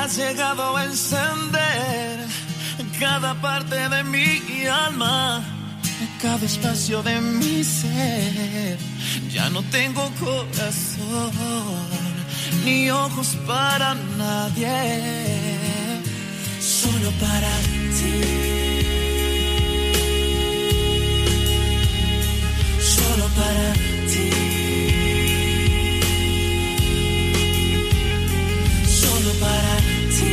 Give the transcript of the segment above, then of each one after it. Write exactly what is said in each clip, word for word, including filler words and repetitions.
has llegado a encender cada parte de mi alma, cada espacio de mi ser. Ya no tengo corazón ni ojos para nadie, solo para ti, solo para ti, solo para ti,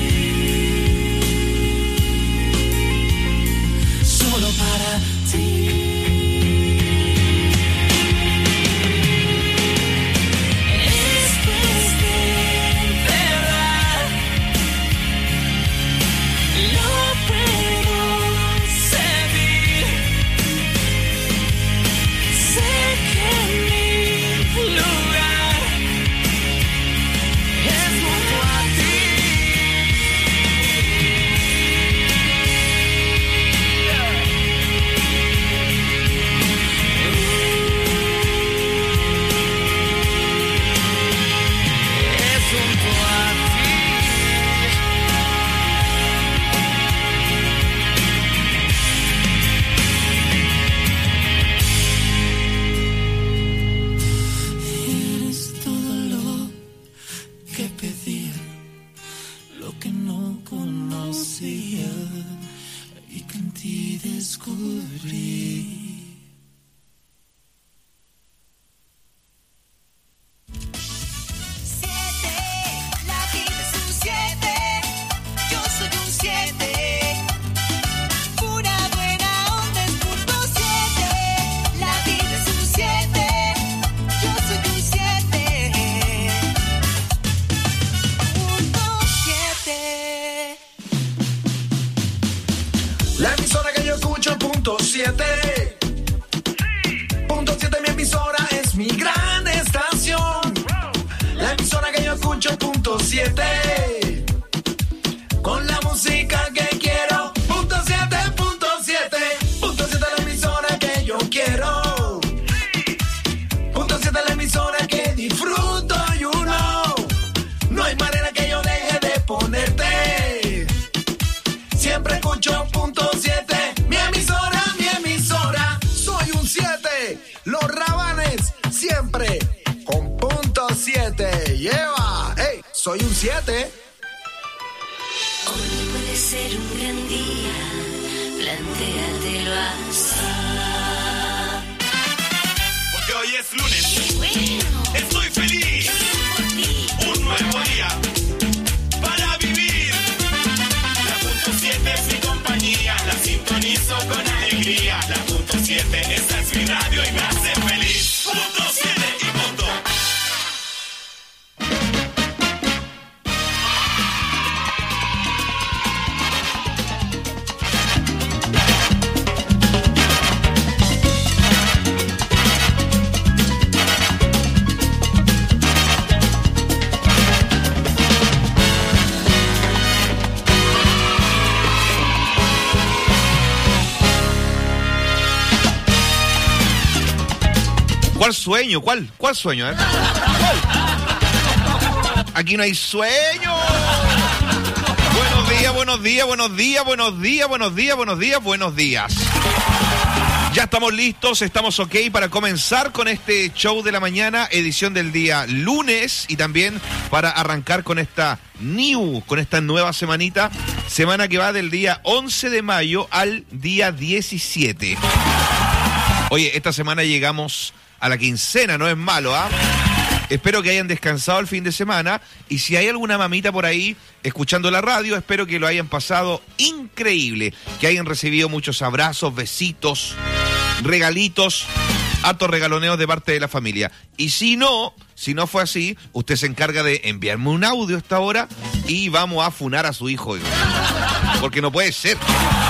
solo para ti. ¿Cuál sueño? ¿Cuál? ¿Cuál sueño? ¿Eh? ¿Cuál? Aquí no hay sueño. Buenos días, buenos días, buenos días, buenos días, buenos días, buenos días, buenos días. Ya estamos listos, estamos ok para comenzar con este show de la mañana, edición del día lunes, y también para arrancar con esta new, con esta nueva semanita, semana que va del día once de mayo al día diecisiete. Oye, esta semana llegamos a la quincena, no es malo, ¿ah? ¿eh? Espero que hayan descansado el fin de semana, y si hay alguna mamita por ahí escuchando la radio, espero que lo hayan pasado increíble, que hayan recibido muchos abrazos, besitos, regalitos, hartos regaloneos de parte de la familia. Y si no, si no fue así, usted se encarga de enviarme un audio a esta hora y vamos a funar a su hijo, porque no puede ser.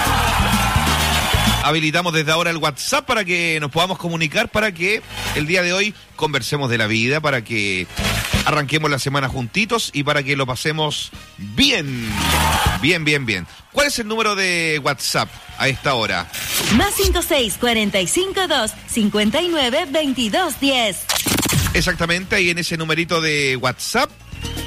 Habilitamos desde ahora el WhatsApp para que nos podamos comunicar, para que el día de hoy conversemos de la vida, para que arranquemos la semana juntitos y para que lo pasemos bien, bien, bien, bien. ¿Cuál es el número de WhatsApp a esta hora? Más cinco seis cuatro cinco dos cinco nueve dos dos uno cero. Exactamente, ahí en ese numerito de WhatsApp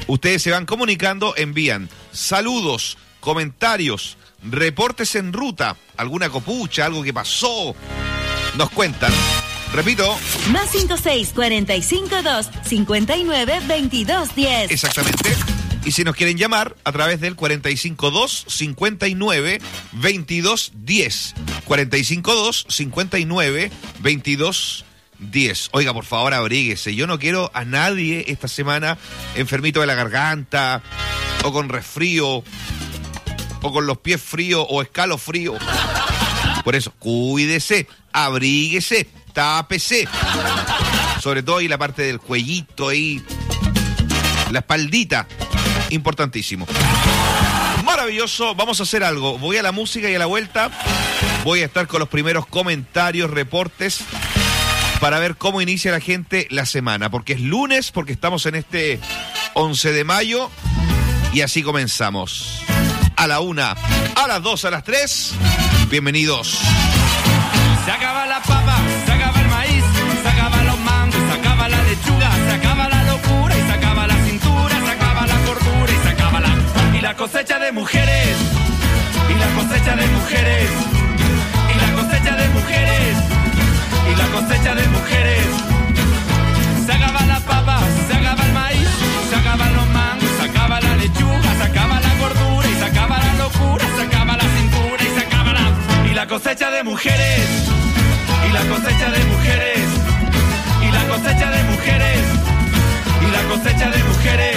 Ustedes se van comunicando, envían saludos, comentarios, reportes en ruta, alguna copucha, algo que pasó, nos cuentan. Repito. Más cinco seis cuarenta y cinco dos cincuenta y nueve veintidós diez. Exactamente. Y si nos quieren llamar a través del cuarenta y cinco dos cincuenta y nueve veintidós diez. cuarenta y cinco dos cincuenta y nueve veintidós diez. Oiga, por favor, abríguese. Yo no quiero a nadie esta semana enfermito de la garganta, o con resfrío, o con los pies fríos, o escalofrío. Por eso, cuídese, abríguese, tápese. Sobre todo ahí la parte del cuellito, ahí, la espaldita. Importantísimo. Maravilloso. Vamos a hacer algo. Voy a la música y a la vuelta voy a estar con los primeros comentarios, reportes, para ver cómo inicia la gente la semana. Porque es lunes, porque estamos en este once de mayo. Y así comenzamos. A la una, a las dos, a las tres. Bienvenidos. Se acaba la papa, se acaba el maíz, se acaba los mangos, se acaba la lechuga, se acaba la locura y se acaba la cintura, se acaba la cordura y se acaba la... Y la cosecha de mujeres, y la cosecha de mujeres, y la cosecha de mujeres, y la cosecha de mujeres. Se acaba la papa, se acaba el maíz, se acaban los mangos, se acaba la lechuga, se acaba la cordura y se acaba la locura, se acaba la cintura y se acaba la... Y la cosecha de mujeres, y la cosecha de mujeres, y la cosecha de mujeres, y la cosecha de mujeres.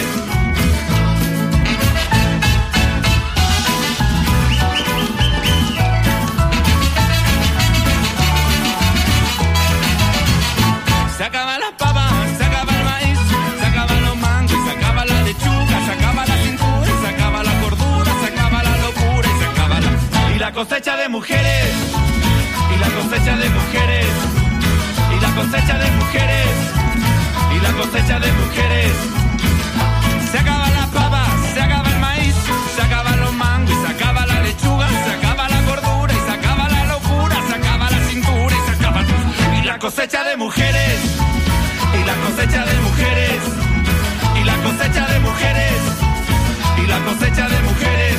Se acaba la papa, se acaba el maíz, se acaban los mangos, se acaba la lechuga, se acaba la cintura, se acaba la cordura, se acaba la locura y se acaba la... Y la cosecha de mujeres, y la cosecha de mujeres, y la cosecha de mujeres, y la cosecha de mujeres. Se acaba la papa, se acaba el maíz, se acaban los mangos y se acaba la lechuga, se acaba la cordura y se acaba la locura, se acaba la cintura y se acaba... Y la cosecha de mujeres, y la cosecha de mujeres, y la cosecha de mujeres, y la cosecha de mujeres.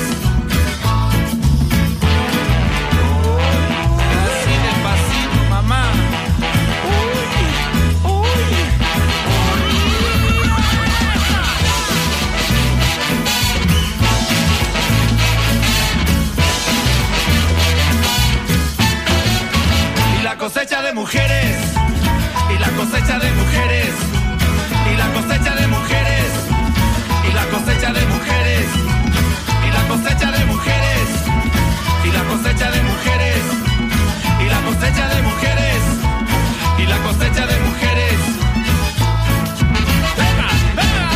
Así despacito, mamá. Uy, uy, y la cosecha de mujeres, y la cosecha de mujeres, y la cosecha de mujeres, y la cosecha de mujeres, y la cosecha de mujeres, y la cosecha de mujeres, y la cosecha de mujeres, y la cosecha de mujeres. ¡Venga, venga!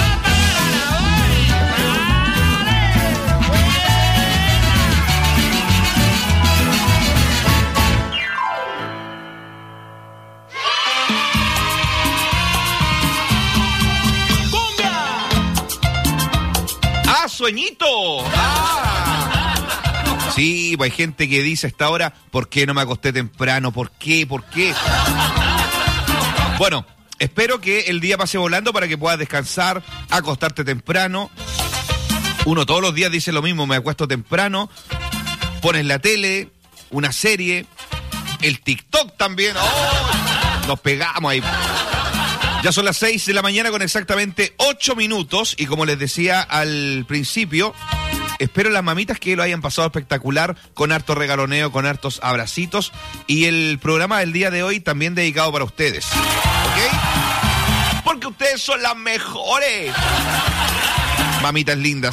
Sueñito. Ah. Sí, pues hay gente que dice a esta hora, ¿por qué no me acosté temprano? ¿Por qué? ¿Por qué? Bueno, espero que el día pase volando para que puedas descansar, acostarte temprano. Uno todos los días dice lo mismo, me acuesto temprano. Pones la tele, una serie, el TikTok también. ¡Oh! Nos pegamos ahí. Ya son las seis de la mañana con exactamente ocho minutos y como les decía al principio, espero las mamitas que lo hayan pasado espectacular, con harto regaloneo, con hartos abracitos y el programa del día de hoy también dedicado para ustedes, ¿ok? Porque ustedes son las mejores, mamitas lindas.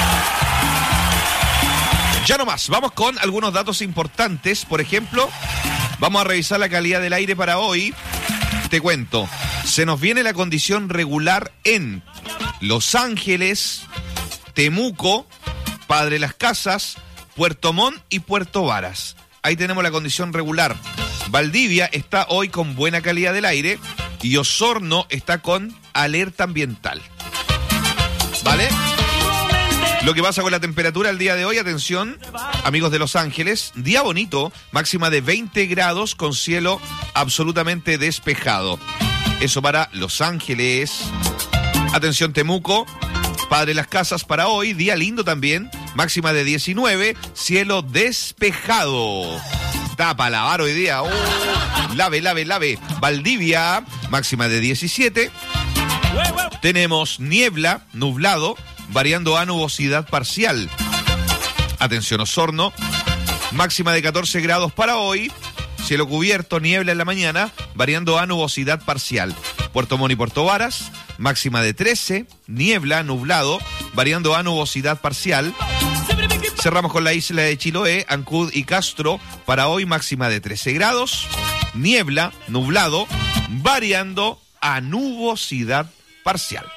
Ya no más, vamos con algunos datos importantes. Por ejemplo, vamos a revisar la calidad del aire para hoy. Te cuento, se nos viene la condición regular en Los Ángeles, Temuco, Padre Las Casas, Puerto Montt y Puerto Varas. Ahí tenemos la condición regular. Valdivia está hoy con buena calidad del aire y Osorno está con alerta ambiental. ¿Vale? Lo que pasa con la temperatura el día de hoy, atención, amigos de Los Ángeles, día bonito, máxima de veinte grados con cielo absolutamente despejado. Eso para Los Ángeles. Atención, Temuco, Padre Las Casas para hoy, día lindo también, máxima de diecinueve, cielo despejado. Está para lavar hoy día, oh, lave, lave, lave. Valdivia, máxima de diecisiete. Tenemos niebla, nublado, variando a nubosidad parcial. Atención Osorno, máxima de catorce grados para hoy, cielo cubierto, niebla en la mañana, variando a nubosidad parcial. Puerto Montt y Puerto Varas, máxima de trece, niebla, nublado, variando a nubosidad parcial. Cerramos con la isla de Chiloé, Ancud y Castro, para hoy máxima de trece grados, niebla, nublado, variando a nubosidad parcial.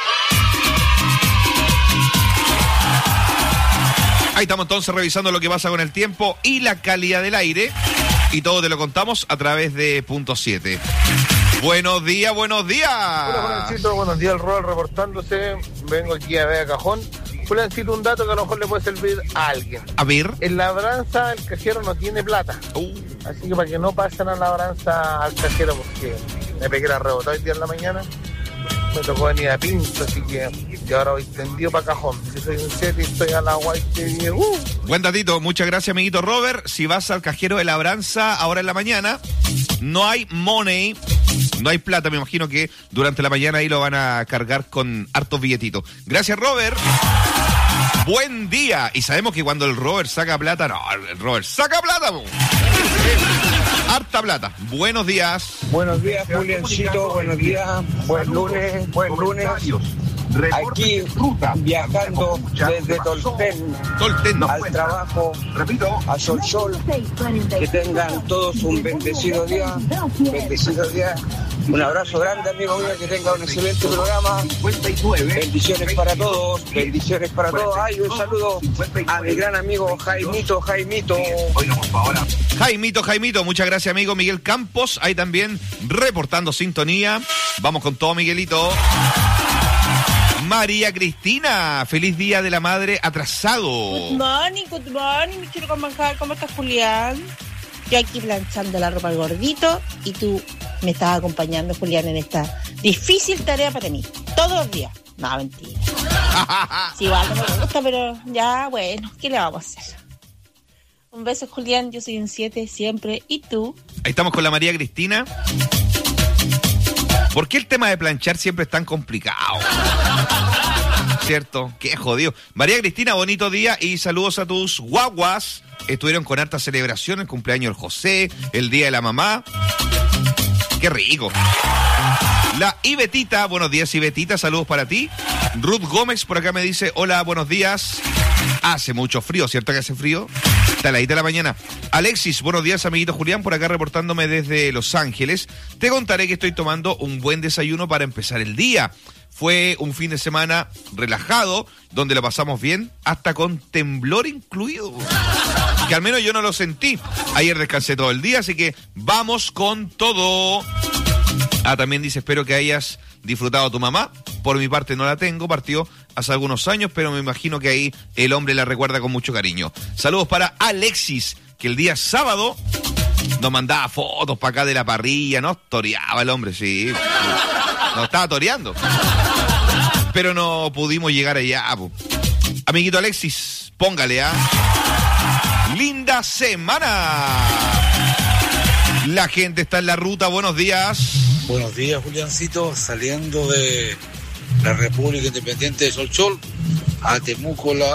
Ahí estamos entonces revisando lo que pasa con el tiempo y la calidad del aire. Y todo te lo contamos a través de Punto siete. Buenos días, buenos días. Hola, Juliancito, buenos días, el Robert reportándose. Vengo aquí a ver a Cajón. Juliancito, un dato que a lo mejor le puede servir a alguien. A ver. En labranza el cajero no tiene plata. Uh. Así que para que no pasen a la labranza al cajero, porque me pegué la rebota hoy día en la mañana. Me tocó venir a Pinto, así que y ahora voy tendido para Cajón. Yo soy un siete y estoy a la guay que uh. Buen datito, muchas gracias, amiguito Robert. Si vas al cajero de labranza ahora en la mañana, no hay money, no hay plata. Me imagino que durante la mañana ahí lo van a cargar con hartos billetitos. Gracias, Robert. Buen día. Y sabemos que cuando el Robert saca plata, no, el Robert saca plata, po. Harta plata. Buenos días. Buenos días, Juliancito. Buenos días. Buen lunes. Buen lunes. Aquí viajando desde Tolten, Tolten al trabajo, a Sol Sol. Que tengan todos un bendecido día. Bendecido día. Un abrazo grande, amigo mío. Que tengan un excelente programa. Bendiciones para todos. Bendiciones para todos. Ay, un saludo a mi gran amigo Jaimito, Jaimito. Jaimito, Jaimito. Muchas gracias, amigo Miguel Campos. Ahí también reportando sintonía. Vamos con todo, Miguelito. María Cristina, feliz día de la madre atrasado. Good morning, good morning, mi quiero manjar. ¿Cómo estás, Julián? Yo aquí planchando la ropa al gordito y tú me estás acompañando, Julián, en esta difícil tarea para mí. Todos los días. No, mentira. Sí, igual no me gusta, pero ya, bueno, ¿qué le vamos a hacer? Un beso, Julián, yo soy un siete siempre. ¿Y tú? Ahí estamos con la María Cristina. ¿Por qué el tema de planchar siempre es tan complicado? ¿Cierto? Qué jodido. María Cristina, bonito día y saludos a tus guaguas. Estuvieron con harta celebración, el cumpleaños del José, el día de la mamá. Qué rico. La Ibetita, buenos días, Ibetita, saludos para ti. Ruth Gómez por acá me dice, hola, buenos días. Hace mucho frío, ¿cierto que hace frío? Taladita de la mañana. Alexis, buenos días, amiguito Julián, por acá reportándome desde Los Ángeles. Te contaré que estoy tomando un buen desayuno para empezar el día. Fue un fin de semana relajado, donde lo pasamos bien, hasta con temblor incluido. Que al menos yo no lo sentí. Ayer descansé todo el día, así que vamos con todo. Ah, también dice, espero que hayas disfrutado a tu mamá. Por mi parte no la tengo, partió hace algunos años, pero me imagino que ahí el hombre la recuerda con mucho cariño. Saludos para Alexis, que el día sábado nos mandaba fotos para acá de la parrilla, ¿no? Toreaba el hombre, sí. Nos estaba toreando. Pero no pudimos llegar allá, po. Amiguito Alexis, póngale, ¿ah? Linda semana. La gente está en la ruta, buenos días. Buenos días, Juliancito, saliendo de la República Independiente de Solchol a Temuco, la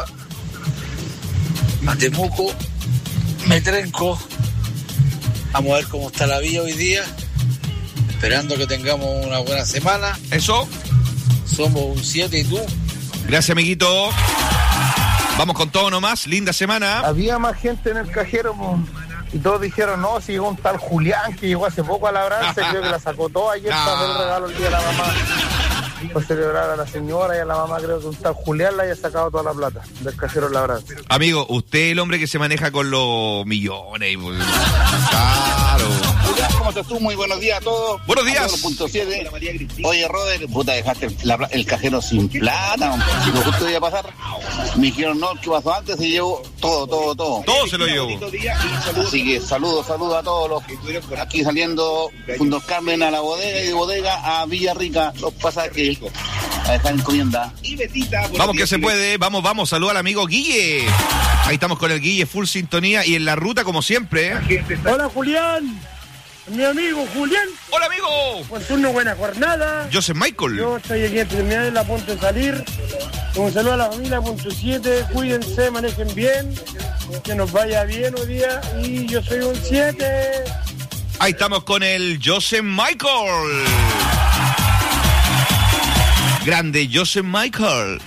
a Temuco, Metrenco. Vamos a ver cómo está la vía hoy día, esperando que tengamos una buena semana. Eso. Somos un siete y tú. Gracias, amiguito. Vamos con todo nomás, linda semana. Había más gente en el cajero, y todos dijeron, no, si llegó un tal Julián que llegó hace poco a Labranza, creo que la sacó todo ayer no. para hacer el regalo el día de la mamá. Para celebrar a la señora y a la mamá, creo que un tal Julián le haya sacado toda la plata del cajero Labranza. Amigo, usted es el hombre que se maneja con los millones. Claro. Julián, ¿cómo estás tú? Muy buenos días a todos. Buenos días. Punto siete. Oye, Robert, puta, dejaste la, el cajero sin plata. Si me justo iba a pasar, me dijeron, no, ¿qué pasó antes? Y llevo todo, todo, todo. Todo se lo llevo. Así que saludos, saludos a todos los que estuvieron aquí saliendo Fundos Carmen a la bodega y de bodega a Villarrica, los pasajes a dejar encomienda. Vamos que se puede, vamos, vamos, saluda al amigo Guille. Ahí estamos con el Guille, full sintonía y en la ruta como siempre. ¿eh? Hola Julián, mi amigo Julián. Hola amigo. Buen turno, buena jornada. Joseph Michael. Yo estoy aquí en terminal, a punto de salir. Un saludo a la familia, punto siete, cuídense, manejen bien, que nos vaya bien hoy día y yo soy un siete. Ahí estamos con el Joseph Michael. Grande Joseph Michael.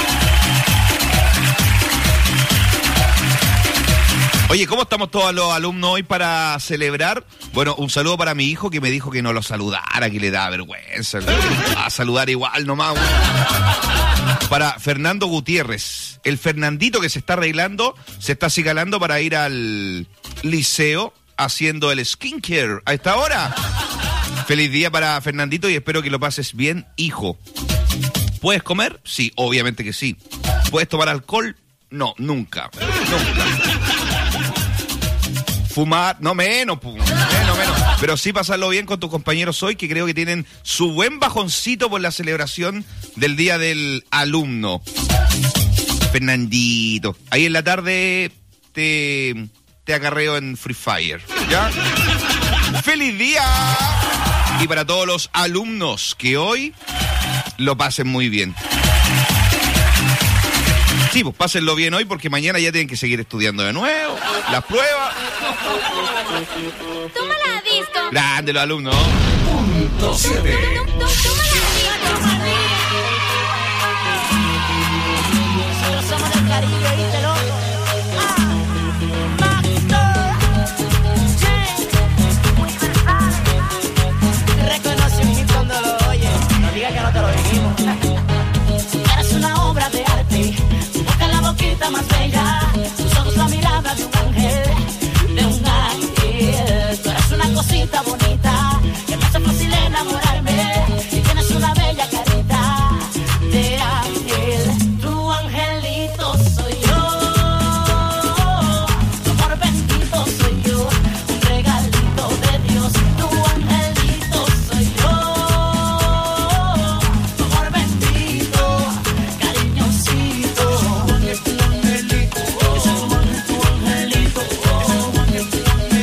Oye, ¿cómo estamos todos los alumnos hoy para celebrar? Bueno, un saludo para mi hijo que me dijo que no lo saludara, que le da vergüenza. A saludar igual nomás. Para Fernando Gutiérrez, el Fernandito que se está arreglando, se está acicalando para ir al liceo haciendo el skincare a esta hora. Feliz día para Fernandito y espero que lo pases bien, hijo. ¿Puedes comer? Sí, obviamente que sí. ¿Puedes tomar alcohol? No, nunca. Nunca. Fumar, no menos, menos, menos. Pero sí pasarlo bien con tus compañeros hoy, que creo que tienen su buen bajoncito por la celebración del Día del Alumno. Fernandito, ahí en la tarde te, te acarreo en Free Fire, ¿ya? ¡Feliz día! Y para todos los alumnos que hoy lo pasen muy bien. Sí, pues pásenlo bien hoy porque mañana ya tienen que seguir estudiando de nuevo. Las pruebas. Tómala, disco. Grande los alumnos. Punto siete. Nosotros somos del Caribe, ¿viste, loco? Reconoce un hit cuando lo oye. No digas que no te lo dijimos. Eres una obra de arte. Tu boca es la boquita más bella. Tus ojos la mirada de un ángel. De un ángel. Tú eres una cosita bonita que me hace fácil enamorarme. Y tienes una bella carita de ángel. Tu angelito soy yo. Tu amor bendito soy yo. Un regalito de Dios. Tu angelito soy yo. Tu amor bendito, cariñosito. Tu angelito, tu angelito, tu angelito, tu angelito,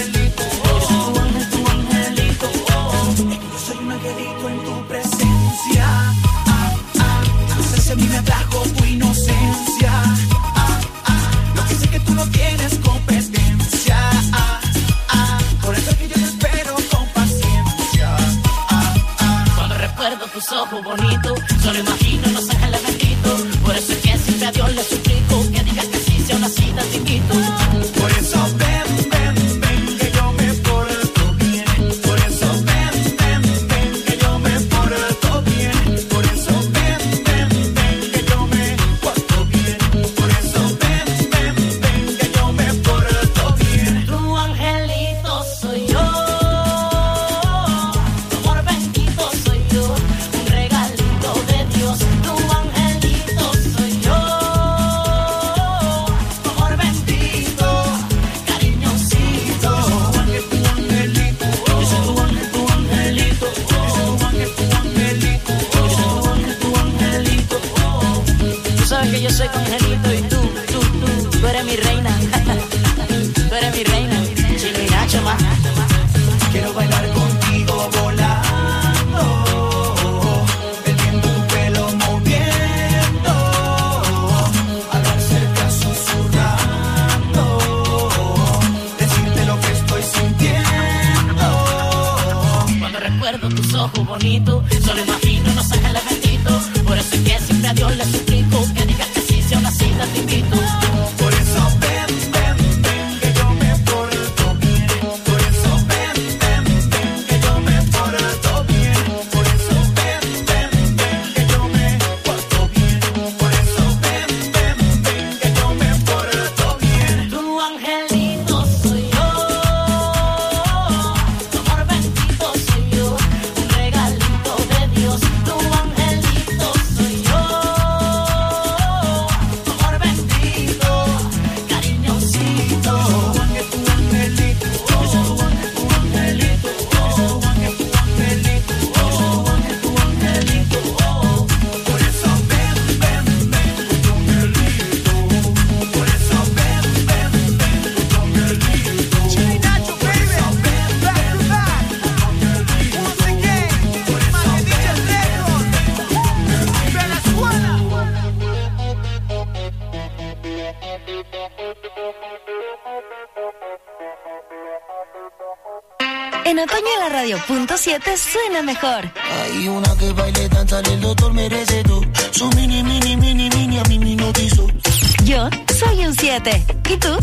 tu angelito. Yo soy un angelito en tu presencia. Ah, ah, no sé si a mí me atrajo tu inocencia. Ah, ah, lo que sé que tú no tienes competencia. Ah, ah, por eso que yo te espero con paciencia. Ah, ah, cuando recuerdo tus ojos bonitos, solo imagino los ángeles benditos. Por eso es que siempre a Dios le suplico que digas que sí sea una cita te invito. Por eso ven, ven, ven, que yo me porto bien. Por eso ven, ven, ven, que yo me porto bien. Por eso ven, ven, ven, que yo me porto bien. Por eso ven, ven, ven, que yo me porto bien. Tu angelito soy yo. Tu amor bendito soy yo. Un regalito de Dios. Tu angelito soy yo. Tu amor bendito, cariñosito. Tu ángel, tu angelito. Yo soy tu ángel, tu angelito. Yo soy tu ángel, tu angelito. Yo soy tu ángel, tu angelito. Tú sabes que yo soy tu angelito y tú, tú, tú, tú eres mi reina. Tú eres mi reina. Chino y Nacho más. Quiero bailar contigo volando, perdiendo tu pelo moviendo, hablar cerca susurrando, decirte lo que estoy sintiendo. Cuando recuerdo tus ojos bonitos, solo imagino los ángeles benditos. Por eso es que siempre a Dios le suplico que digas que sí sea una cita te invito. Por eso ven, ven, ven, que yo me porto bien. Por eso ven, ven, ven, que yo me porto bien. Por eso ven, ven, ven, que yo me porto bien. Por eso ven, ven, ven, que yo me porto bien. Tu angelito soy yo. Tu amor bendito soy yo. Un regalito de Dios. Tu angelito soy yo. Tu amor bendito, En otoño la radio punto siete suena mejor. Hay una que baile, danza, el doctor merece tú. Su mini, mini, mini, mini, a mí me hipnotizó. Yo soy un siete. ¿Y tú?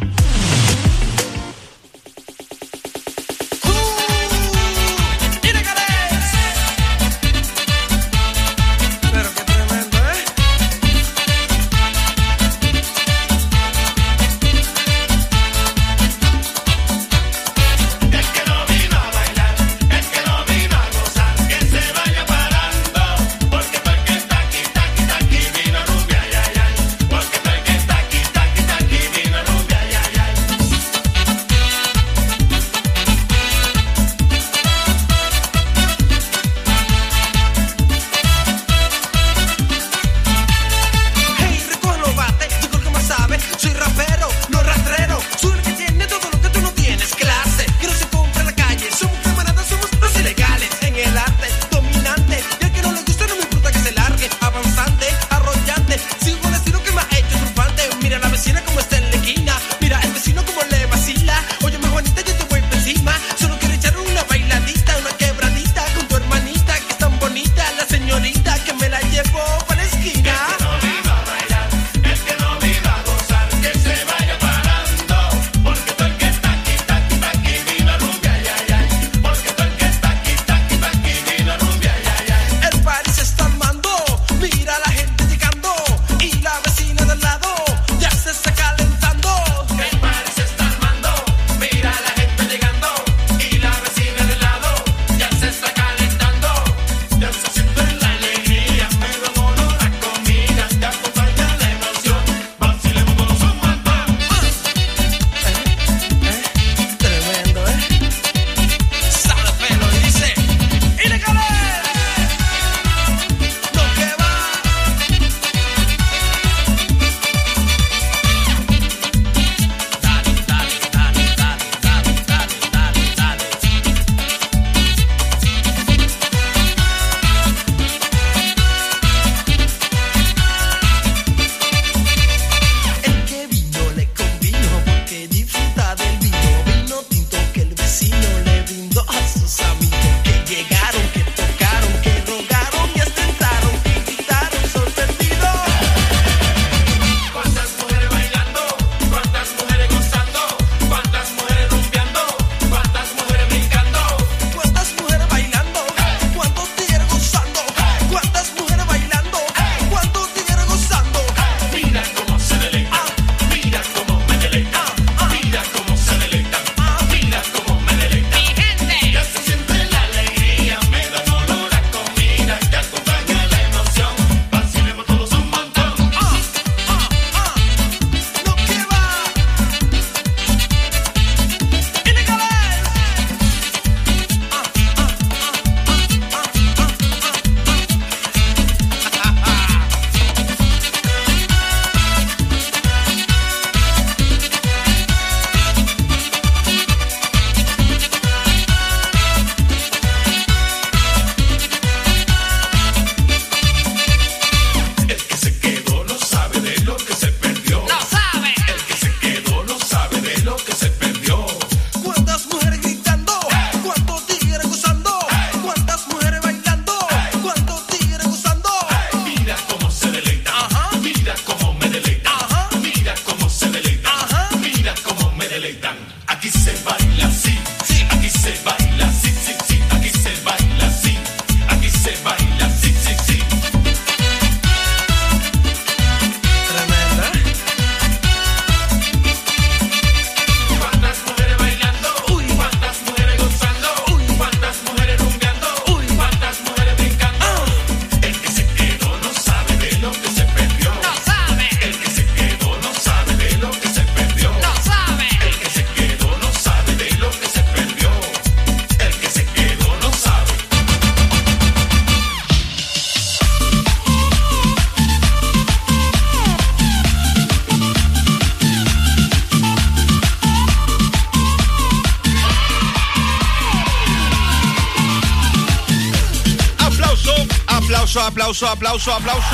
Aplauso, aplauso, aplauso, aplauso.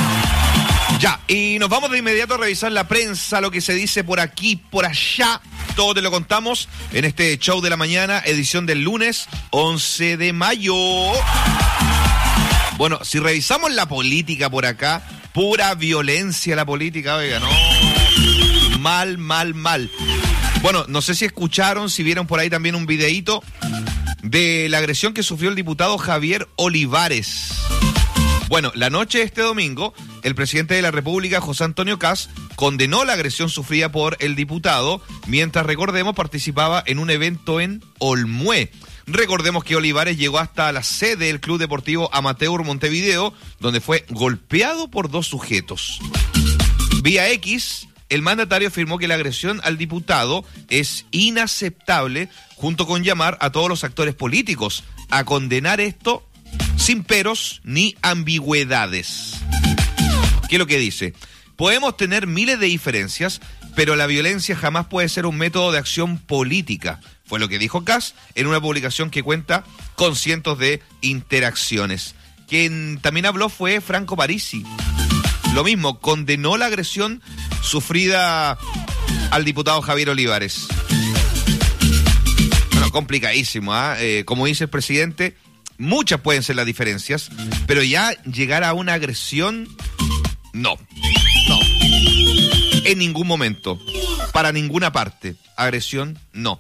Ya, y nos vamos de inmediato a revisar la prensa, lo que se dice por aquí, por allá. Todo te lo contamos en este show de la mañana, edición del lunes once de mayo. Bueno, si revisamos la política por acá, pura violencia la política, oiga, no. Mal, mal, mal. Bueno, no sé si escucharon, si vieron por ahí también un videíto de la agresión que sufrió el diputado Javier Olivares. Bueno, la noche de este domingo, el presidente de la República, José Antonio Kast, condenó la agresión sufrida por el diputado, mientras, recordemos, participaba en un evento en Olmué. Recordemos que Olivares llegó hasta la sede del Club Deportivo Amateur Montevideo, donde fue golpeado por dos sujetos. Vía X, el mandatario afirmó que la agresión al diputado es inaceptable, junto con llamar a todos los actores políticos a condenar esto sin peros ni ambigüedades. ¿Qué es lo que dice? Podemos tener miles de diferencias, pero la violencia jamás puede ser un método de acción política. Fue lo que dijo Kast en una publicación que cuenta con cientos de interacciones. Quien también habló fue Franco Parisi. Lo mismo, condenó la agresión sufrida al diputado Javier Olivares. Bueno, complicadísimo, ¿eh? Eh, como dice el presidente, muchas pueden ser las diferencias, pero ya llegar a una agresión, no, no. En ningún momento, para ninguna parte. Agresión, no.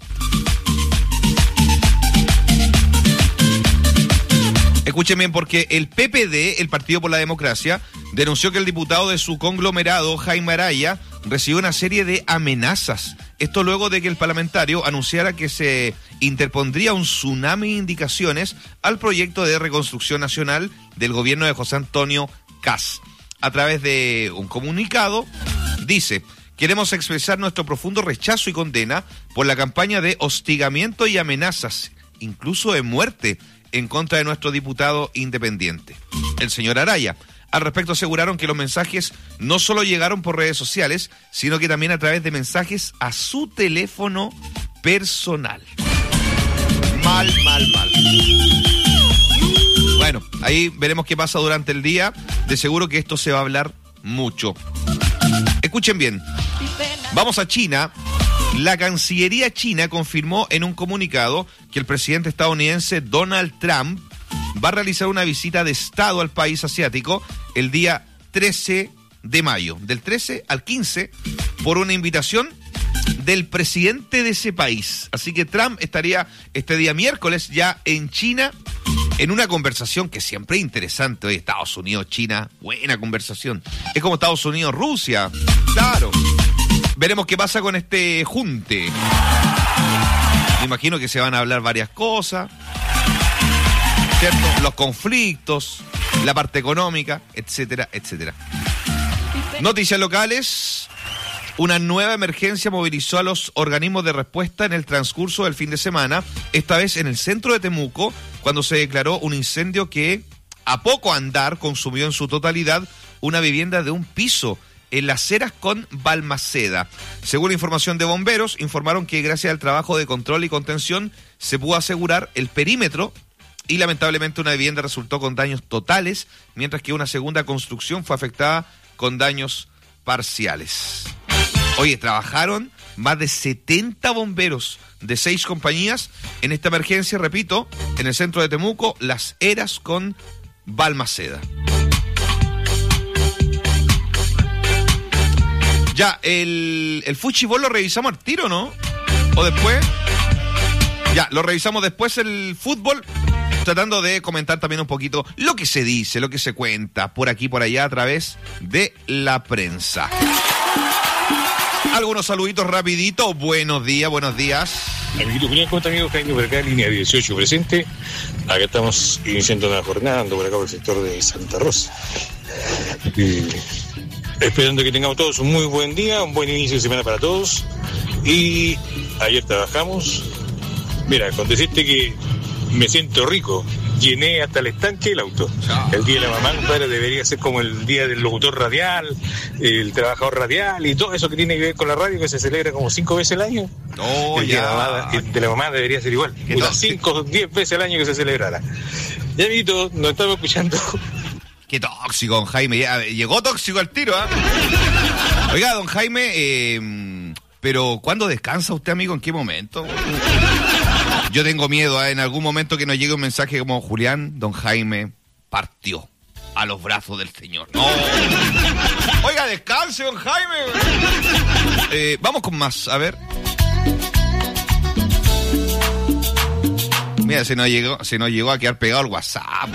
Escuchen bien, porque el P P D, el Partido por la Democracia, denunció que el diputado de su conglomerado, Jaime Araya, recibió una serie de amenazas. Esto luego de que el parlamentario anunciara que se interpondría un tsunami de indicaciones al proyecto de reconstrucción nacional del gobierno de José Antonio Kast. A través de un comunicado, dice: queremos expresar nuestro profundo rechazo y condena por la campaña de hostigamiento y amenazas, incluso de muerte, en contra de nuestro diputado independiente, el señor Araya. Al respecto aseguraron que los mensajes no solo llegaron por redes sociales, sino que también a través de mensajes a su teléfono personal. Mal, mal, mal. Bueno, ahí veremos qué pasa durante el día. De seguro que esto se va a hablar mucho. Escuchen bien. Vamos a China. La Cancillería china confirmó en un comunicado que el presidente estadounidense Donald Trump va a realizar una visita de Estado al país asiático el día trece de mayo, del trece al quince, por una invitación del presidente de ese país. Así que Trump estaría este día miércoles ya en China en una conversación que siempre es interesante. Oye, Estados Unidos, China, buena conversación. Es como Estados Unidos, Rusia, claro. Veremos qué pasa con este junte. Me imagino que se van a hablar varias cosas, ¿cierto? Los conflictos, la parte económica, etcétera, etcétera. Noticias locales. Una nueva emergencia movilizó a los organismos de respuesta en el transcurso del fin de semana, esta vez en el centro de Temuco, cuando se declaró un incendio que, a poco andar, consumió en su totalidad una vivienda de un piso en Las Heras con Balmaceda. Según la información de bomberos, informaron que gracias al trabajo de control y contención se pudo asegurar el perímetro y lamentablemente una vivienda resultó con daños totales, mientras que una segunda construcción fue afectada con daños parciales. Oye, trabajaron más de setenta bomberos de seis compañías en esta emergencia, repito, en el centro de Temuco, Las Heras con Balmaceda. Ya, el, el fútbol lo revisamos al tiro, ¿no? ¿O después? Ya, lo revisamos después el fútbol, tratando de comentar también un poquito lo que se dice, lo que se cuenta por aquí, por allá, a través de la prensa. Algunos saluditos rapidito. Buenos días, buenos días. Amiguito Julián, ¿cómo está, amigo? Jaime por acá, línea dieciocho presente. Acá estamos iniciando una jornada, ando por acá por el sector de Santa Rosa. Y esperando que tengamos todos un muy buen día, un buen inicio de semana para todos. Y ayer trabajamos. Mira, con decirte que me siento rico. Llené hasta el estanque el auto. El día de la mamá, compadre, debería ser como el día del locutor radial, el trabajador radial y todo eso que tiene que ver con la radio, que se celebra como cinco veces al año. No, el día ya. de la mamá, el de la mamá debería ser igual. Unas cinco o diez veces al año que se celebrara. Ya, amiguito, nos estamos escuchando. Qué tóxico, don Jaime. Ya, llegó tóxico al tiro, ¿ah? ¿eh? Oiga, don Jaime, eh, Pero, ¿cuándo descansa usted, amigo? ¿En qué momento? Yo tengo miedo, ¿eh? En algún momento que nos llegue un mensaje como, Julián, don Jaime partió a los brazos del Señor. ¡No! Oiga, descanse, don Jaime. Eh, vamos con más, a ver. Mira, se nos llegó, se nos llegó a quedar pegado el WhatsApp.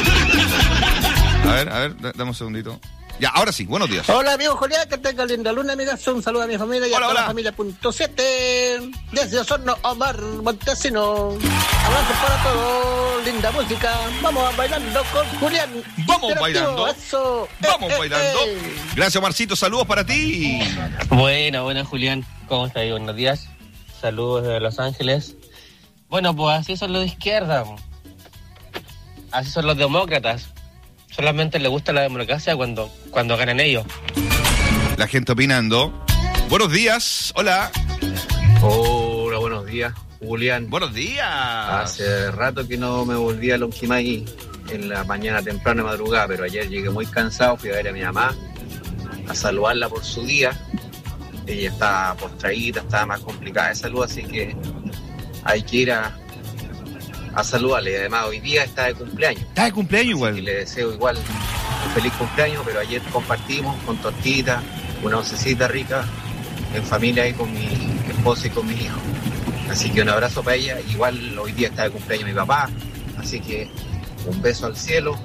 A ver, a ver, dame un segundito. Ya, ahora sí, buenos días. Hola, amigo Julián, que tenga linda luna, amigas. Un saludo a mi familia y hola, a toda hola. la familia punto siete. Desde Osorno, Omar Montesino. Abrazo para todos, linda música. Vamos bailando con Julián. Vamos Interactivo, bailando. Eso. Vamos Eh, eh, bailando. eh. Gracias, Omarcito, saludos para ti. Buena, buena, Julián. ¿Cómo estás? Buenos días. Saludos desde Los Ángeles. Bueno, pues así son los de izquierda. Así son los demócratas. Solamente les gusta la democracia cuando, cuando ganan ellos. La gente opinando. Buenos días, hola. Hola, buenos días, Julián. Buenos días. Hace rato que no me volví a Lonquimay en la mañana temprano de madrugada, pero ayer llegué muy cansado, fui a ver a mi mamá, a saludarla por su día. Ella estaba postradita, estaba más complicada de salud, así que hay que ir a, a saludarle. Y además hoy día está de cumpleaños. Está de cumpleaños igual. Y le deseo igual un feliz cumpleaños, pero ayer compartimos con tortita, una oncecita rica, en familia ahí con mi esposa y con mis hijos. Así que un abrazo para ella. Igual hoy día está de cumpleaños mi papá, así que un beso al cielo.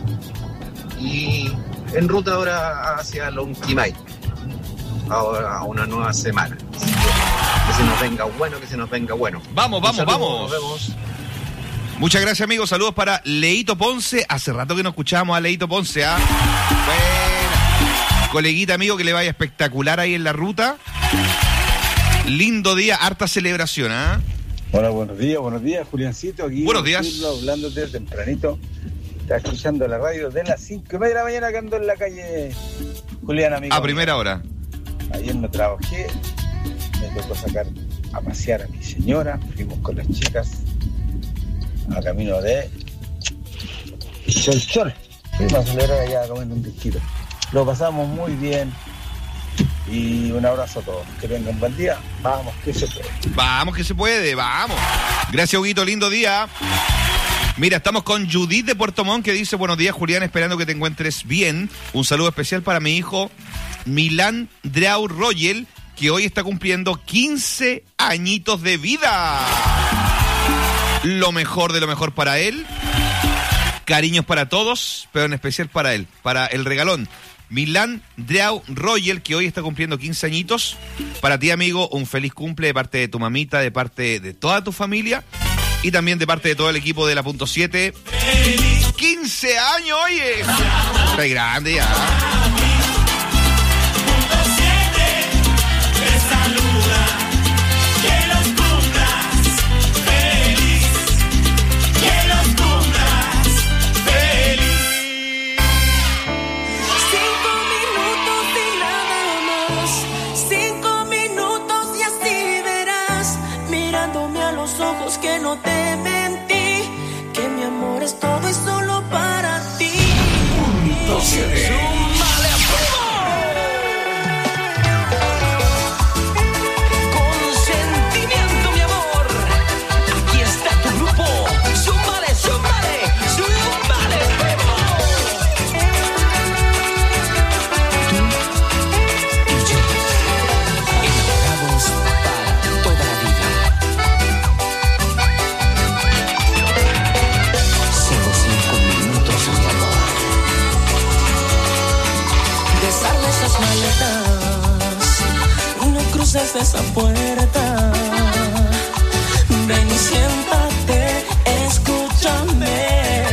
Y en ruta ahora hacia Lonquimay, ahora a una nueva semana. Así que, que se nos venga bueno, que se nos venga bueno. Vamos, vamos, saludo, vamos. Nos vemos. Muchas gracias, amigos. Saludos para Leito Ponce. Hace rato que no escuchábamos a Leito Ponce, ¿ah? Buena. Coleguita, amigo, que le vaya espectacular ahí en la ruta. Lindo día, harta celebración, ¿ah? Hola, buenos días, buenos días, Juliancito. Aquí buenos días. Hablándote tempranito. Está escuchando la radio de las cinco y media de la mañana que ando en la calle, Julián, amigo. A primera hora. Ayer no trabajé, me tocó sacar a pasear a mi señora, fuimos con las chicas a camino de Sol Sol. Fuimos a celebrar allá comiendo un disquito. Lo pasamos muy bien y un abrazo a todos. Que tengan buen día. Vamos, que se puede. Vamos, que se puede, vamos. Gracias, Huguito, lindo día. Mira, estamos con Judith de Puerto Montt, que dice, buenos días, Julián, esperando que te encuentres bien. Un saludo especial para mi hijo Milán Dreau Royel, que hoy está cumpliendo quince añitos de vida. Lo mejor de lo mejor para él. Cariños para todos, pero en especial para él, para el regalón. Milán Dreau Royel, que hoy está cumpliendo quince añitos. Para ti, amigo, un feliz cumple de parte de tu mamita, de parte de toda tu familia y también de parte de todo el equipo de la punto siete. quince años, oye. Está grande ya. Que no te mentí, que mi amor es todo y solo para ti. Punto siete. ¡Súmale a con sentimiento, mi amor. Aquí está tu grupo. ¡Súmale, súmale, súmale, primo! Tú y yo, enamorados para toda la vida. Esas maletas, no cruces esa puerta. Ven y siéntate, escúchame.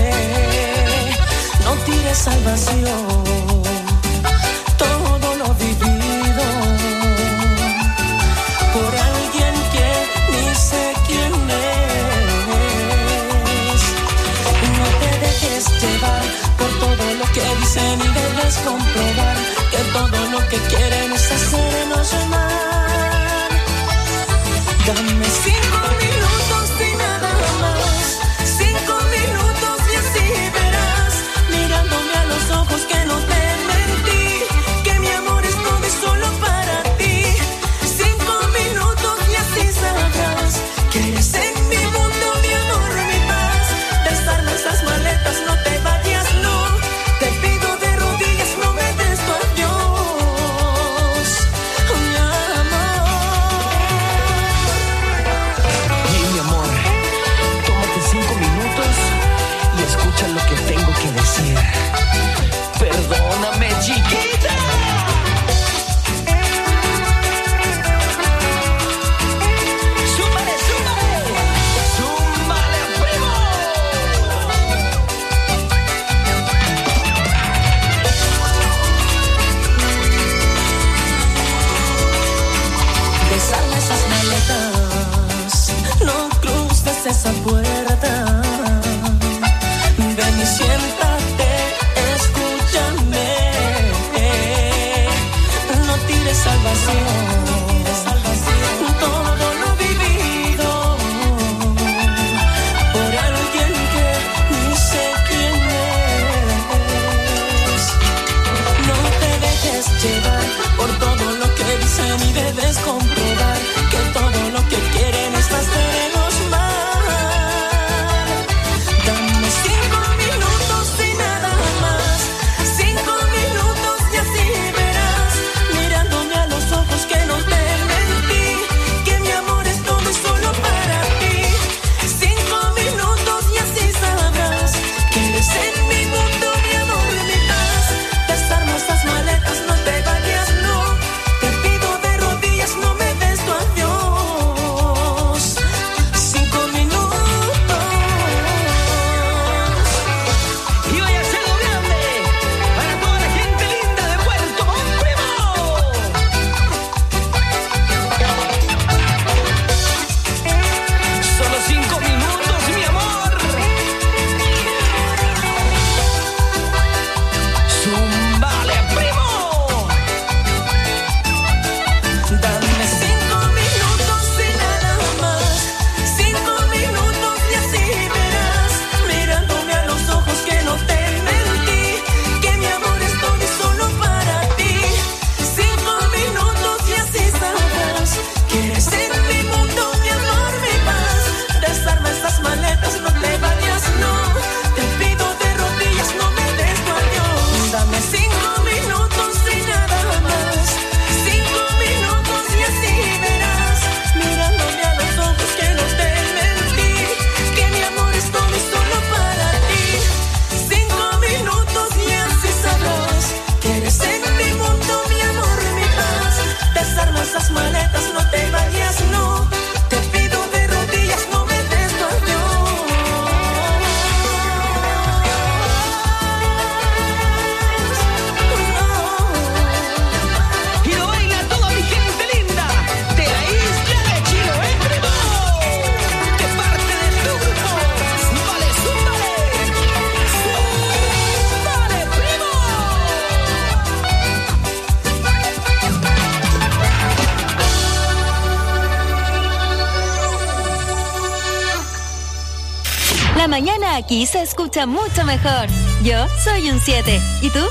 No tires al vacío todo lo vivido por alguien que ni sé quién es. No te dejes llevar por todo lo que dicen y debes comprobar que todo lo que quieren es hacernos mal. Dame cinco minutos y nada más, cinco minutos y así verás, mirándome a los ojos que no te mentí, que mi amor es todo y solo para ti. Cinco esa puerta. Ven y siéntate, escúchame. No tires al vacío todo lo vivido por alguien que ni sé quién es. No te dejes llevar por todo lo que dicen y debes comprobar que todo lo que quieren es hacernos mal. Dame cinco minutos y nada más, cinco minutos y así verás, mirándome a los ojos que no te mentí, que mi amor es todo y solo para ti. Cinco minutos y así sabrás que eres en mi mundo, mi amor, mi paz. Desarma esas maletas, no te vayas, no. Te pido de rodillas, no me des tu adiós. Cinco minutos. Y voy a hacerlo grande para toda la gente linda de Puerto Montt. Solo cinco minutos, mi amor. Zumbale, primo. Dame cinco minutos y nada más, cinco minutos y así verás, mirándome a los ojos que no te mentí, que mi amor es todo y solo para ti. Cinco minutos y así sabrás que eres en mi mundo, mi amor, mi paz. Desarma esas maletas, no te vayas, no. Te pido de rodillas, no me des tu adiós. Dame cinco minutos y nada más, cinco minutos y así verás, mirándome a los ojos que no te mentí, que mi amor es todo y solo para ti. Cinco minutos y así sabrás que eres en mi mundo, mi amor, mi paz. Desarma esas maletas, no te vayas, no. Te pido de rodillas, no me des tu adiós. Y lo baila toda mi gente linda de la isla de Chiloé, primo. De parte del grupo Zúmbale, Zúmbale. Zúmbale, primo. La mañana aquí se escucha mucho mejor. Yo soy un siete. ¿Y tú?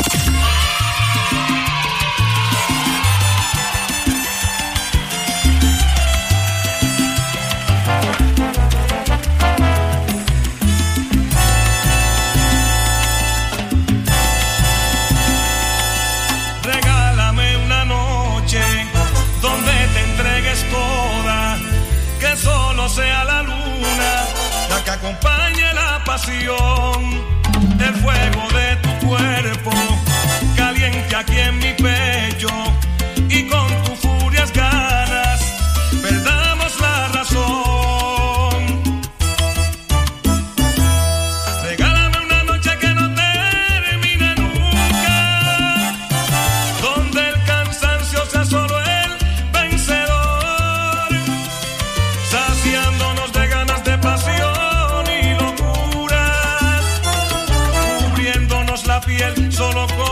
Regálame una noche donde te entregues toda, que solo sea la luna la que acompañe la pasión, el fuego de tu cuerpo caliente aquí en mi pecho, y con tus furias ganas perdamos la razón. Regálame una noche que no termine nunca, donde el cansancio sea solo el vencedor, saciándonos de ganas de pasión y locuras, cubriéndonos la piel solo con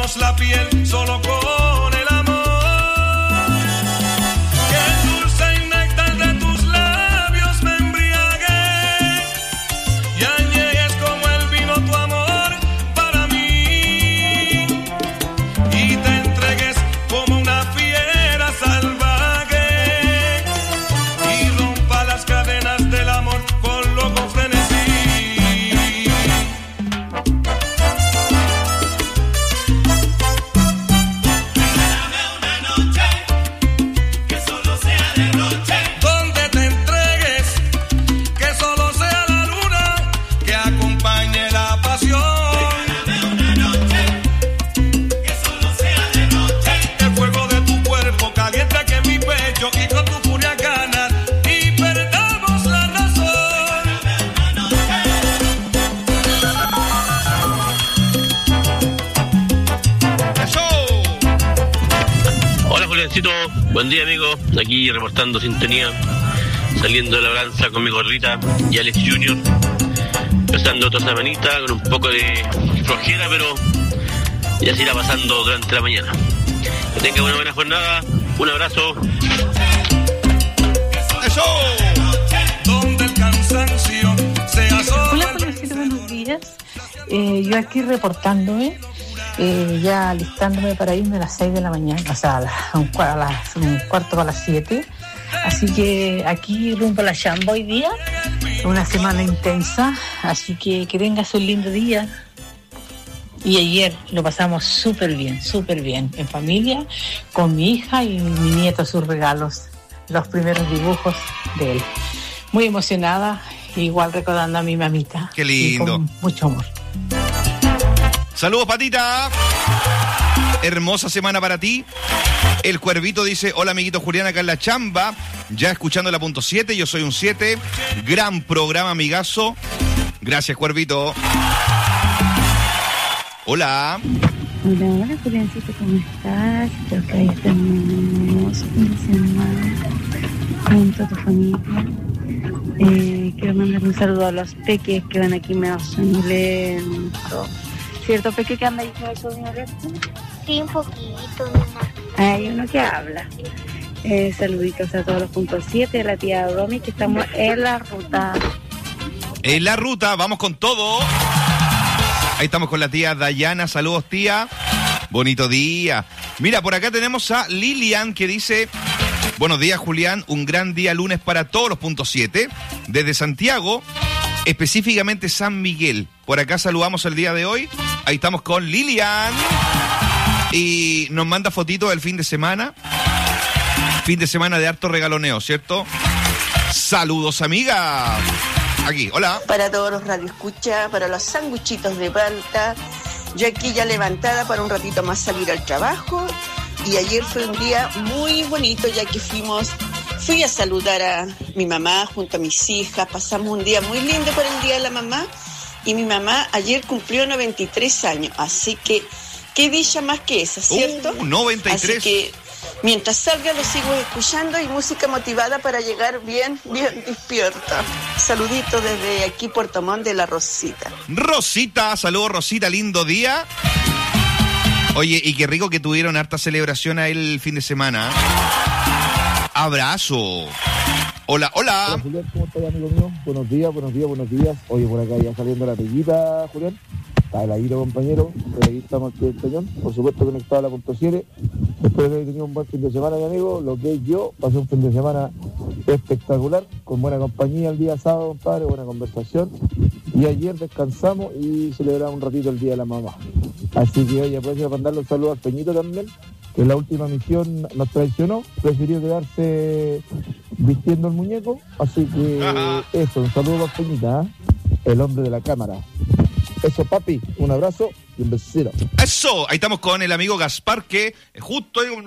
tocamos la piel solo con el amor. Que el dulce y néctar de tus labios me embriague y añegues como el vino tu amor para mí y te entregues como una fiera salvaje y rompa las cadenas del amor con loco frenesí. Donde te entregues, que solo sea la luna que acompañe la pasión. Una noche, que solo sea de noche. El fuego de tu cuerpo calienta que mi pecho y con tu furia ganas y perdamos la razón. Hola Juliancito, buen día amigo, aquí reportando sintonía, saliendo de la labranza con mi gordita y Alex junior, empezando otra semanita con un poco de flojera, pero ya se irá pasando durante la mañana. Que tenga una buena jornada, un abrazo. ¡Eso! Donde el cansancio sea solo. Hola Juliancito, buenos días. Eh, yo aquí reportándome. Eh, ya alistándome para irme a las seis de la mañana, o sea, a, la, a, un, a las, un cuarto para las siete. Así que aquí rumbo a la chamba hoy día, una semana intensa, así que que tengas un lindo día. Y ayer lo pasamos súper bien, súper bien, en familia, con mi hija y mi nieto, sus regalos, los primeros dibujos de él. Muy emocionada, igual recordando a mi mamita. Qué lindo. Y con mucho amor. Saludos, Patita. Hermosa semana para ti. El Cuervito dice, hola amiguito Julián, acá en la chamba, ya escuchando la punto siete, yo soy un siete. Gran programa, amigazo. Gracias, Cuervito. Hola. Hola, hola Juliancito, ¿cómo estás? Espero que hayas tenido un hermoso fin de semana junto a tu familia. Eh, quiero mandar un saludo a los peques que van aquí medio soñolentos. ¿Cierto, Peque, que anda ahí con el soñolento? Sí, un poquito, mamá. Hay uno que habla. Eh, saluditos a todos los puntos siete de la tía Romy, que estamos en la ruta. En la ruta, vamos con todo. Ahí estamos con la tía Dayana. Saludos, tía. Bonito día. Mira, por acá tenemos a Lilian que dice, buenos días, Julián. Un gran día lunes para todos los puntos siete. Desde Santiago, específicamente San Miguel. Por acá saludamos el día de hoy. Ahí estamos con Lilian. Y nos manda fotitos del fin de semana. Fin de semana de harto regaloneo, ¿cierto? Saludos, amiga. Aquí, hola. Para todos los radioescuchas, para los sanguchitos de palta. Yo aquí ya levantada para un ratito más salir al trabajo. Y ayer fue un día muy bonito, ya que fuimos... Fui a saludar a mi mamá junto a mis hijas. Pasamos un día muy lindo por el Día de la Mamá. Y mi mamá ayer cumplió noventa y tres años. Así que, qué dicha más que esa, ¿cierto? Uh, noventa y tres. Así que, mientras salga, lo sigo escuchando y música motivada para llegar bien, bien despierta. Saludito desde aquí, Puerto Montt, de la Rosita. Rosita, saludos, Rosita, lindo día. Oye, y qué rico que tuvieron harta celebración ahí el fin de semana. Abrazo. Hola, hola. Hola, Julián, ¿cómo estás, amigo mío? Buenos días, buenos días, buenos días. Oye, por acá ya saliendo la pellita, Julián. Está heladito, compañero. Por aquí estamos aquí en el Peñón. Por supuesto, conectado a la punto siete. Espero que hayas tenido un buen fin de semana, mi amigo. Lo que es yo, pasé un fin de semana espectacular, con buena compañía el día sábado, compadre, buena conversación. Y ayer descansamos y celebramos un ratito el Día de la Mamá. Así que, oye, aprovecho para mandarle un saludo al Peñito también, que en la última misión nos traicionó, prefirió quedarse vistiendo el muñeco, así que ajá. Eso, un saludo para Peñita, ¿eh? El hombre de la cámara. Eso, papi, un abrazo y un besito. Eso, ahí estamos con el amigo Gaspar, que justo ahí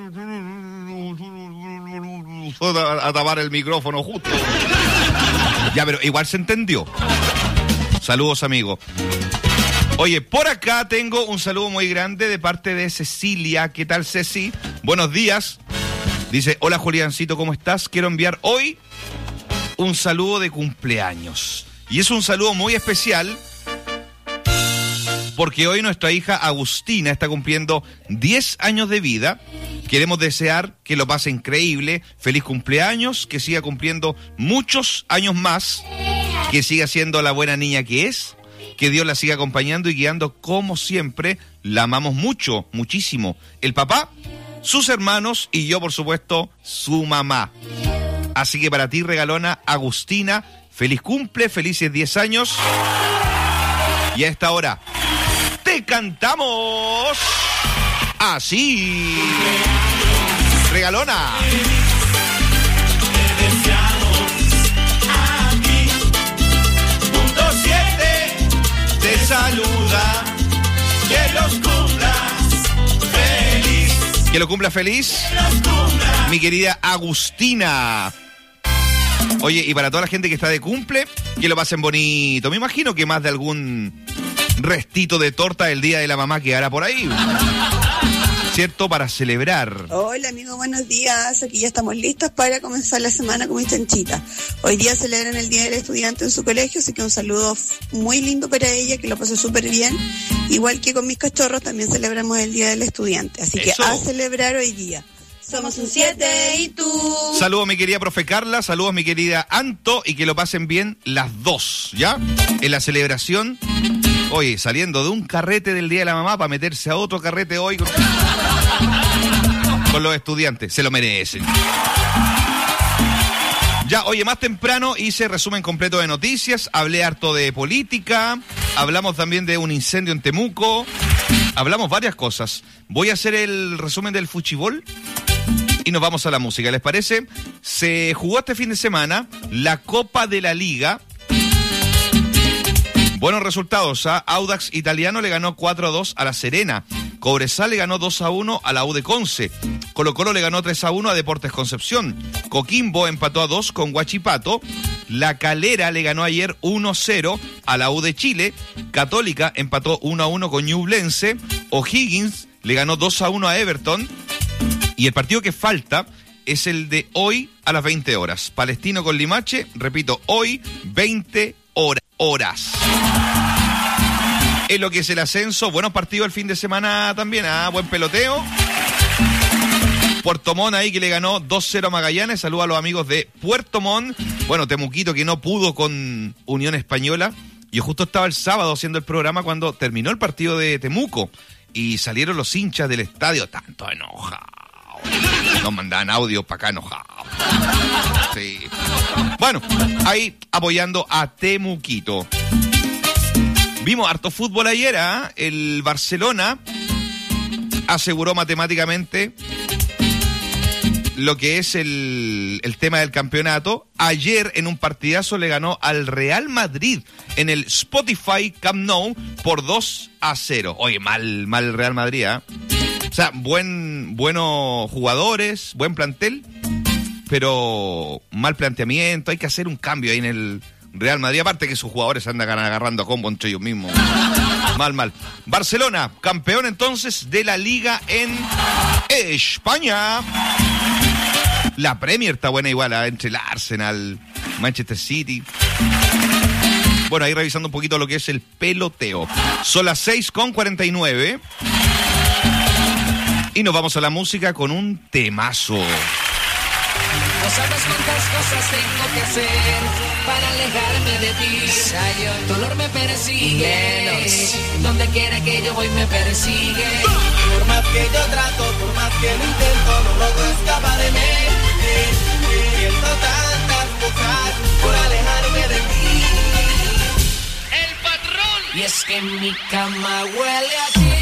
a, a tapar el micrófono, justo. Ya, pero igual se entendió. Saludos, amigo. Oye, por acá tengo un saludo muy grande de parte de Cecilia. ¿Qué tal, Ceci? Buenos días. Dice, hola, Juliancito, ¿cómo estás? Quiero enviar hoy un saludo de cumpleaños. Y es un saludo muy especial porque hoy nuestra hija Agustina está cumpliendo diez años de vida. Queremos desear que lo pase increíble, feliz cumpleaños, que siga cumpliendo muchos años más, que siga siendo la buena niña que es, que Dios la siga acompañando y guiando como siempre. La amamos mucho, muchísimo. El papá, sus hermanos y yo, por supuesto, su mamá. Así que para ti, regalona Agustina, feliz cumple, felices diez años. Y a esta hora te cantamos así. Regalona. Te deseamos aquí. Punto siete te saluda. Que los cumplas feliz. Que lo cumpla feliz, mi querida Agustina. Oye, y para toda la gente que está de cumple, que lo pasen bonito. Me imagino que más de algún restito de torta del Día de la Mamá quedará por ahí, ¿cierto? Para celebrar. Hola amigos, buenos días. Aquí ya estamos listos para comenzar la semana con mis chanchitas. Hoy día celebran el Día del Estudiante en su colegio, así que un saludo muy lindo para ella, que lo pasó súper bien. Igual que con mis cachorros también celebramos el Día del Estudiante, así que Eso. a celebrar hoy día. Somos un siete y tú. Saludos mi querida profe Carla, saludos mi querida Anto, y que lo pasen bien las dos, ¿ya? En la celebración, oye, saliendo de un carrete del Día de la Mamá para meterse a otro carrete hoy con, con los estudiantes, se lo merecen. Ya, oye, más temprano hice resumen completo de noticias, hablé harto de política, hablamos también de un incendio en Temuco, hablamos varias cosas. Voy a hacer el resumen del fuchibol y nos vamos a la música, ¿les parece? Se jugó este fin de semana la Copa de la Liga. Buenos resultados, ¿ah? Audax Italiano le ganó cuatro a dos a La Serena. Cobresal le ganó dos a uno a la U de Conce. Colo Colo le ganó tres a uno a Deportes Concepción. Coquimbo empató a dos con Huachipato. La Calera le ganó ayer uno a cero a la U de Chile. Católica empató uno a uno con Ñublense. O'Higgins le ganó dos a uno a Everton. Y el partido que falta es el de hoy a las veinte horas. Palestino con Limache, repito, hoy veinte horas. En lo que es el ascenso, buenos partidos el fin de semana también, ah, buen peloteo. Puerto Montt ahí que le ganó dos cero a Magallanes, saludos a los amigos de Puerto Montt. Bueno, Temuquito que no pudo con Unión Española. Yo justo estaba el sábado haciendo el programa cuando terminó el partido de Temuco y salieron los hinchas del estadio tanto enojados. Nos mandaban audio para acá enojados. Sí. Bueno, ahí apoyando a Temuquito. Vimos harto fútbol ayer, ¿eh? El Barcelona aseguró matemáticamente lo que es el, el tema del campeonato. Ayer en un partidazo le ganó al Real Madrid en el Spotify Camp Nou por dos a cero. Oye, mal, mal el Real Madrid, ¿eh? O sea, buen, buenos jugadores, buen plantel, pero mal planteamiento. Hay que hacer un cambio ahí en el Real Madrid. Aparte que sus jugadores andan agarrando a combo entre ellos mismos. Mal, mal. Barcelona, campeón entonces de la Liga en España. La Premier está buena igual, ¿eh? Entre el Arsenal, Manchester City. Bueno, ahí revisando un poquito lo que es el peloteo. Son las seis con cuarenta y nueve. Y nos vamos a la música con un temazo. No sabes cuántas cosas tengo que hacer para alejarme de ti. El dolor me persigue, menos. Donde quiera que yo voy me persigue. Por más que yo trato, por más que lo intento, no logro escaparme. Siento tantas cosas por alejarme de ti. El patrón. Y es que mi cama huele a ti.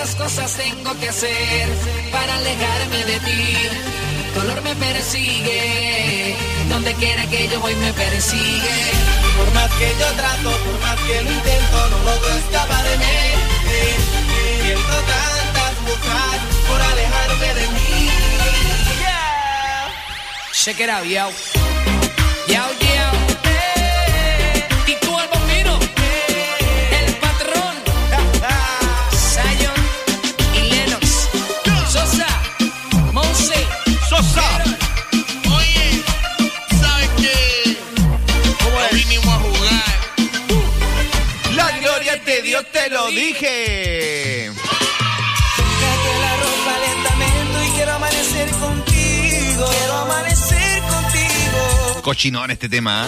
Tantas cosas tengo que hacer para alejarme de ti. Tu olor me persigue, donde quiera que yo voy me persigue. Por más que yo trato, por más que lo intento, no logro escapar de mí. Siento tantas cosas por alejarme de mí. Yeah. Check it out, yo. Yo, yo. Y tú el bombino, el patrón, Zion y Lennox, Sosa, Monse, Sosa. Oye, ¿sabes qué? ¿Cómo es? Vinimos a jugar. La gloria de Dios te lo dije. Quítate la ropa lentamente y quiero amanecer contigo. Quiero amanecer contigo. Cochinón este tema.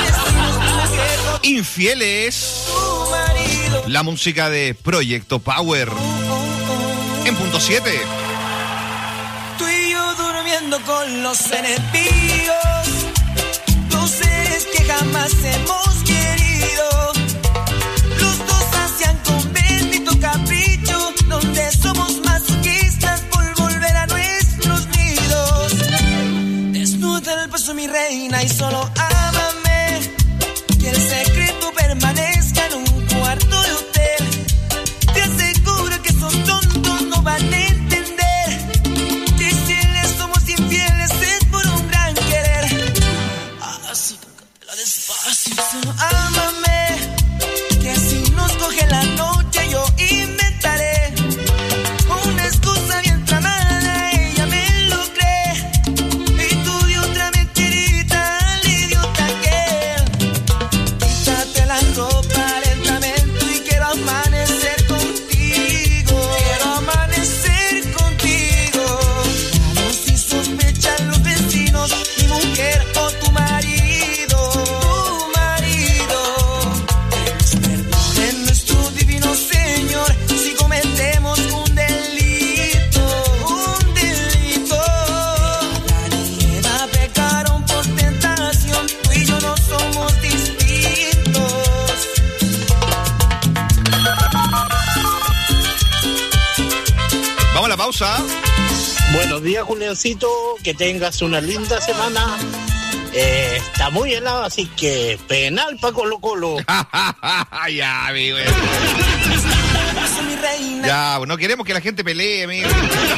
Infieles. La música de Proyecto Power. En punto siete. Tú y yo durmiendo con los enemigos. Tú sabes que jamás hemos querido. Los dos hacían con bendito capricho, donde somos masoquistas por volver a nuestros nidos. Desnuda el paso, mi reina, y solo ámame. Que el secreto permanezca en un cuarto de hotel. Te aseguro que esos tontos no van a entender que si les somos infieles es por un gran querer. Así, cántala despacio. Solo ámame, que si nos coge la noche yo inventaré una excusa bien tramada, ella me lo cree. Y tú de otra mentirita al idiota aquel. Quítate la ropa lentamente y quiero amanecer contigo. Quiero amanecer contigo. No si sospechan los vecinos, mi mujer o tu marido. Tu marido. Perdone nuestro divino Señor si cometemos un delito. Un delito. Nadie va, pecaron por tentación. Tú y yo no somos distintos. Vamos a la pausa. Buenos días, Juliancito. Que tengas una linda semana. Eh, está muy helado, así que penal para Colo Colo. Ya, amigo. Paso, mi reina. Ya, no queremos que la gente pelee, amigo.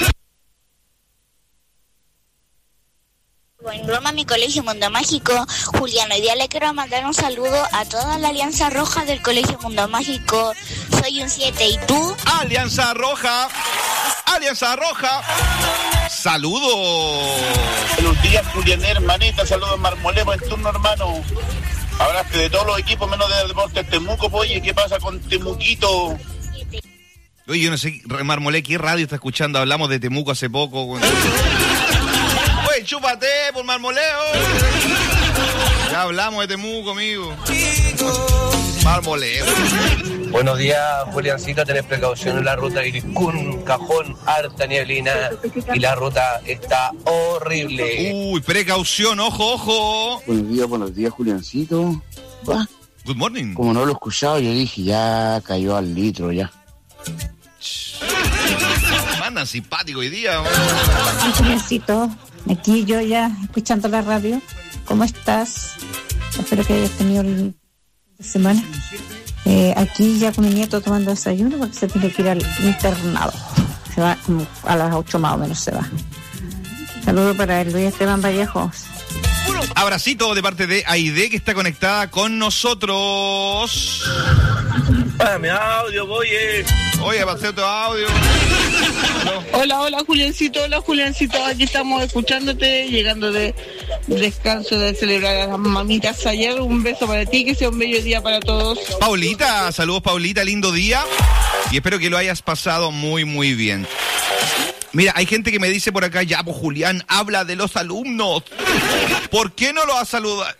En broma, mi colegio Mundo Mágico. Julián, hoy día le quiero mandar un saludo a toda la Alianza Roja del colegio Mundo Mágico. Soy un siete, ¿y tú? Alianza Roja. Alianza Roja. Saludos. Buenos días, Julián, hermanita. Saludos, Marmolemo en turno, hermano. Hablaste de todos los equipos menos de Deportes Temuco. Pues, oye, ¿qué pasa con Temuquito? Oye, yo no sé, Marmolé, ¿qué radio está escuchando? Hablamos de Temuco hace poco. Oye, chúpate por Marmoleo. Ya hablamos de Temuco, amigo. Marmoleo. Buenos días, Juliancito. Tenés precaución en la ruta Iricún, Cajón, harta nieblina y la ruta está horrible. Uy, precaución, ojo, ojo. Buenos días, buenos días, Juliancito. ¿Va? Good morning. Como no lo he escuchado, yo dije, ya cayó al litro, ya. Mandan simpático hoy día. Sí, Juliancito, aquí yo ya escuchando la radio. ¿Cómo estás? Espero que hayas tenido el de semana. Eh, aquí ya con mi nieto tomando desayuno porque se tiene que ir al internado. Se va como a las ocho más o menos se va. Saludos para el Luis Esteban Vallejos. Abracito de parte de Aide, que está conectada con nosotros. Pásame audio, oye. Oye, paseo tu audio. Hola, hola, Juliancito. Hola, Juliancito. Aquí estamos escuchándote, llegando de descanso de celebrar a las mamitas ayer. Un beso para ti, que sea un bello día para todos. Paulita, saludos, Paulita. Lindo día. Y espero que lo hayas pasado muy, muy bien. Mira, hay gente que me dice por acá, ya, pues Julián, habla de los alumnos. ¿Por qué no lo has saludado?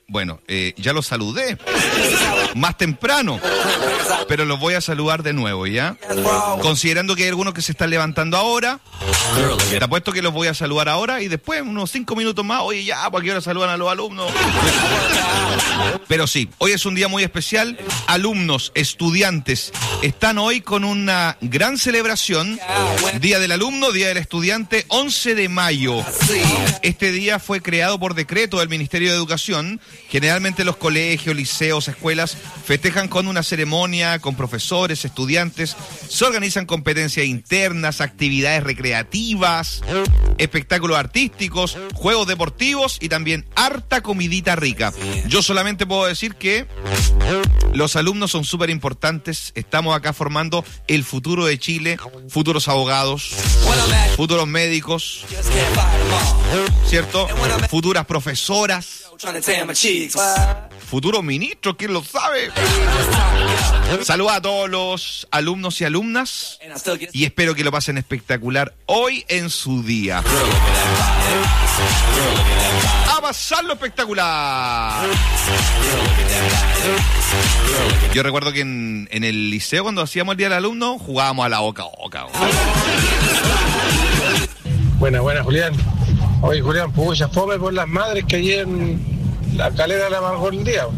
Bueno, eh, ya los saludé más temprano, pero los voy a saludar de nuevo, ¿ya? Considerando que hay algunos que se están levantando ahora, te apuesto que los voy a saludar ahora y después, unos cinco minutos más, oye, ya, ¿para qué hora saludan a los alumnos? Pero sí, hoy es un día muy especial. Alumnos, estudiantes, están hoy con una gran celebración. Día del Alumno, Día del Estudiante, once de mayo. Este día fue creado por decreto del Ministerio de Educación. Generalmente los colegios, liceos, escuelas festejan con una ceremonia, con profesores, estudiantes. Se organizan competencias internas, actividades recreativas, espectáculos artísticos, juegos deportivos y también harta comidita rica. Yo solamente puedo decir que los alumnos son súper importantes. Estamos acá formando el futuro de Chile, futuros abogados, futuros médicos, ¿cierto? Futuras profesoras, futuros ministros, ¿quién lo sabe? Saludos a todos los alumnos y alumnas y espero que lo pasen espectacular hoy en su día. A pasarlo espectacular. Yo recuerdo que en, en el liceo, cuando hacíamos el Día del Alumno, jugábamos a la oca oca. Buena, buena, Julián. Oye, Julián, pucha, fome por las madres que ayer en la calera la amargó el día.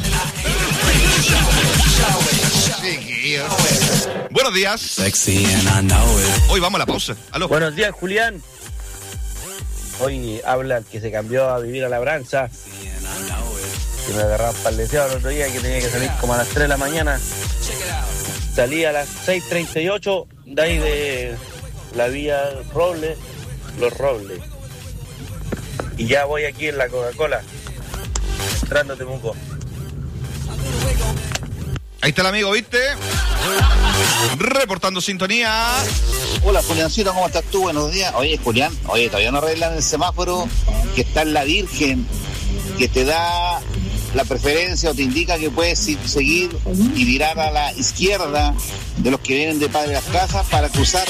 Buenos días. Hoy vamos a la pausa. Aló. Buenos días, Julián. Hoy habla el que se cambió a vivir a Labranza. Que me agarraba paldeseado el otro día, que tenía que salir como a las tres de la mañana. Salí a las seis treinta y ocho, de ahí de la vía Roble, Los Robles. Y ya voy aquí en la Coca-Cola, entrando a Temuco. Ahí está el amigo, ¿viste? Reportando sintonía. Hola, Juliancito, ¿cómo estás tú? Buenos días. Oye, Julián, oye, todavía no arreglan el semáforo que está en la Virgen, que te da la preferencia o te indica que puedes seguir y virar a la izquierda de los que vienen de Padre Las Casas para cruzar